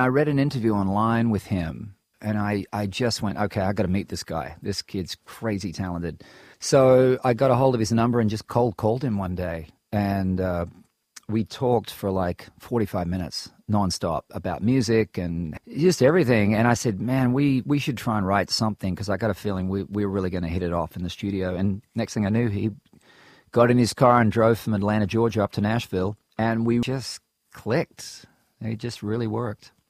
I read an interview online with him, and I just went, okay, I got to meet this guy. This kid's crazy talented. So I got a hold of his number and just cold called him one day. And we talked for like 45 minutes nonstop about music and just everything. And I said, man, we should try and write something, because I got a feeling we're really going to hit it off in the studio. And next thing I knew, he got in his car and drove from Atlanta, Georgia up to Nashville. And we just clicked. It just really worked.